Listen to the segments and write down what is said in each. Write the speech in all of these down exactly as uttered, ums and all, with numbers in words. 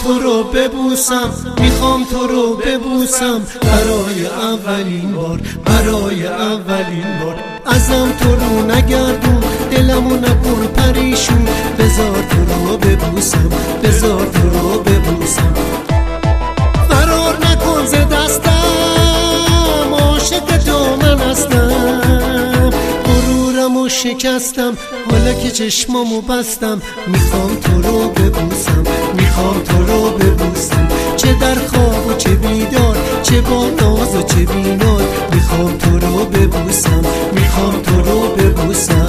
تو رو ببوسم، میخوام تو رو ببوسم برای اولین بار، برای اولین بار. ازم تو رو نگردون، دلمو نکن پریشون، بذار تو رو ببوسم، بذار تو رو ببوسم. فرار نکن ز دستم، عاشق تو من هستم. غرورمو شکستم حالا که چشمامو بستم، میخوام تو رو ببوسم، میخوام تو رو ببوسم. چه در خواب و چه بیدار، چه با ناز و چه بینار، میخوام تو رو ببوسم، میخوام تو رو ببوسم.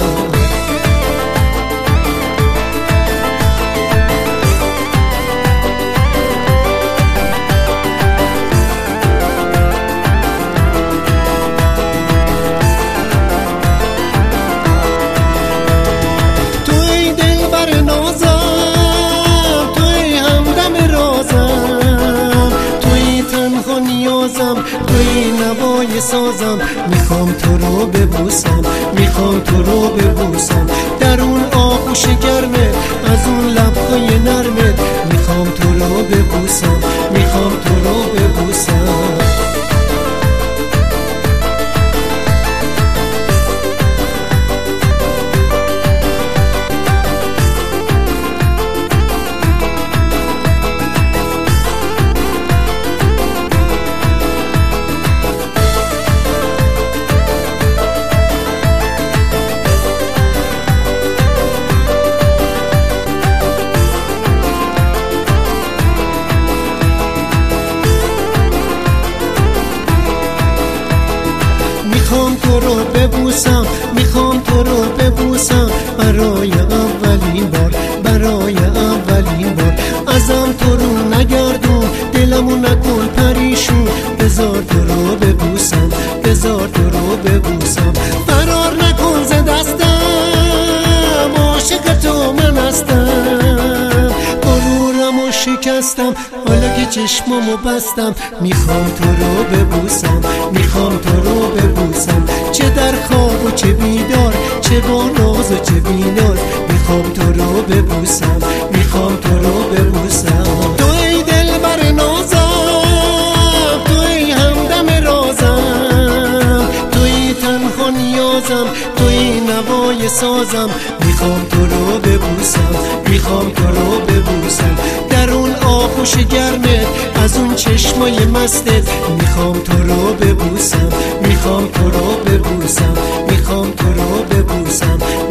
توی نوای سازم، میخوام تو رو ببوسم، میخوام تو رو ببوسم. در اون آغوش گرمه، از اون لبهای نرمه، میخوام تو رو ببوسم، میخوام تو رو ببوسم. میخوام تو رو ببوسم، میخوام تو رو ببوسم برای اولین بار، برای اولین بار. ازم تو رو نگردون، دلمو نکن پریشون، بذار تو رو ببوسم، بذار تو رو ببوسم. فرار نکن ز دستم، عاشق تو من هستم. غرورمو شکستم حالا که چشمامو بستم، میخوام تو رو ببوسم، میخوام تو رو ببوسم. چه در خواب و چه بیدار، چه با ناز و چه بیناز، میخوام تو رو ببوسم، میخوام تو رو ببوسم. تو ای دلبر نازم، تو ای همدم رازم، تو ای تنها نیازم، تو ای نوای سازم، میخوام تو رو ببوسم، میخوام تو رو ببوسم. در اون آغوش گرمت، از اون چشمای مستت، میخوام تو رو ببوسم، میخوام تو رو ببوسم، میخوام تو رو ببوسم.